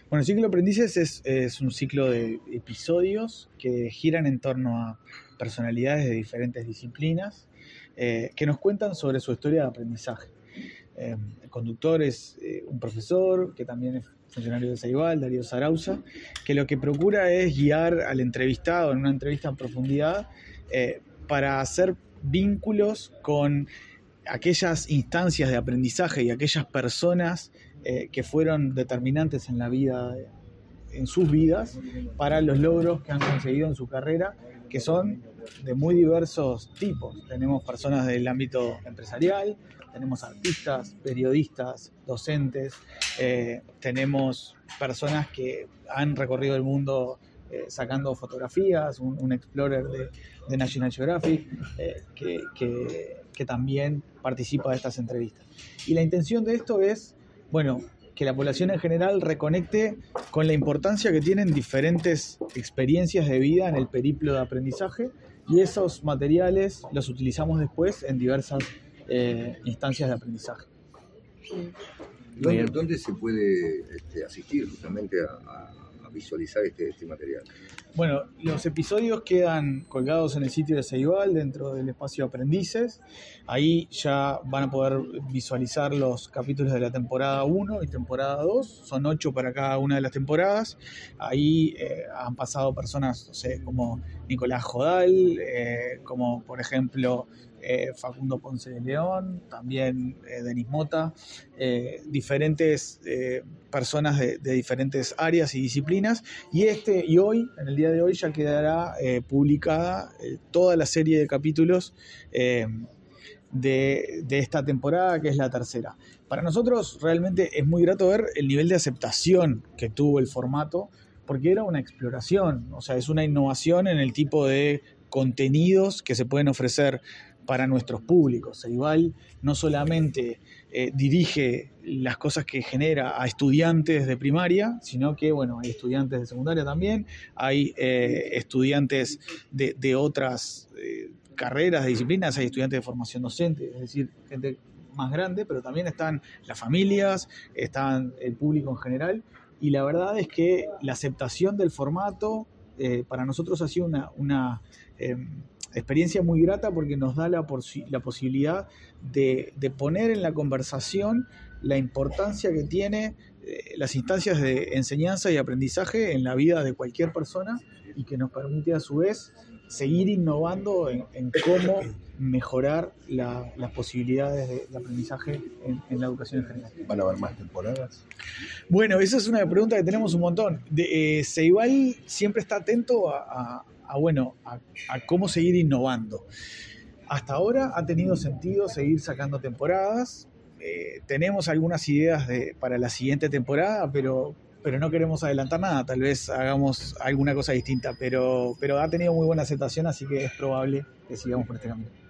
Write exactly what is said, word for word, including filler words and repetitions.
Bueno, el ciclo de aprendices es, es un ciclo de episodios que giran en torno a personalidades de diferentes disciplinas eh, que nos cuentan sobre su historia de aprendizaje. Eh, el conductor es eh, un profesor que también es funcionario de Ceibal, Darío Sarauza, que lo que procura es guiar al entrevistado en una entrevista en profundidad eh, para hacer vínculos con aquellas instancias de aprendizaje y aquellas personas eh, que fueron determinantes en la vida, en sus vidas, para los logros que han conseguido en su carrera, que son de muy diversos tipos. Tenemos personas del ámbito empresarial, tenemos artistas, periodistas, docentes, eh, tenemos personas que han recorrido el mundo eh, sacando fotografías, un, un explorer de, de National Geographic, eh, que, que, que también participa de estas entrevistas. Y la intención de esto es, bueno, que la población en general reconecte con la importancia que tienen diferentes experiencias de vida en el periplo de aprendizaje, y esos materiales los utilizamos después en diversas eh, instancias de aprendizaje. ¿Dónde, ¿Dónde se puede este, asistir justamente a, a, a visualizar este, este material? Bueno, los episodios quedan colgados en el sitio de Ceibal, dentro del espacio Aprendices. Ahí ya van a poder visualizar los capítulos de la temporada uno y temporada dos. Son ocho para cada una de las temporadas. Ahí eh, han pasado personas, no sé, como Nicolás Jodal, eh, como por ejemplo eh, Facundo Ponce de León, también eh, Denis Mota, eh, diferentes eh, personas de, de diferentes áreas y disciplinas. Y, este, y hoy, en el día de hoy, ya quedará eh, publicada eh, toda la serie de capítulos eh, de, de esta temporada, que es la tercera. Para nosotros realmente es muy grato ver el nivel de aceptación que tuvo el formato, porque era una exploración, o sea, es una innovación en el tipo de contenidos que se pueden ofrecer para nuestros públicos. Ceibal no solamente eh, dirige las cosas que genera a estudiantes de primaria, sino que, bueno, hay estudiantes de secundaria también, hay eh, estudiantes de, de otras eh, carreras, de disciplinas, hay estudiantes de formación docente, es decir, gente más grande, pero también están las familias, están el público en general, y la verdad es que la aceptación del formato eh, para nosotros ha sido una... una eh, experiencia muy grata, porque nos da la, posi- la posibilidad de, de poner en la conversación la importancia que tiene eh, las instancias de enseñanza y aprendizaje en la vida de cualquier persona, y que nos permite a su vez seguir innovando en, en cómo mejorar la, las posibilidades de, de aprendizaje en, en la educación en general. ¿Van a haber más temporadas? Bueno, esa es una pregunta que tenemos un montón. De, eh, Ceibal siempre está atento a, a A, bueno, a, a cómo seguir innovando. Hasta ahora ha tenido sentido seguir sacando temporadas. Eh, tenemos algunas ideas de, para la siguiente temporada, pero, pero no queremos adelantar nada. Tal vez hagamos alguna cosa distinta, pero, pero ha tenido muy buena aceptación, así que es probable que sigamos por este camino.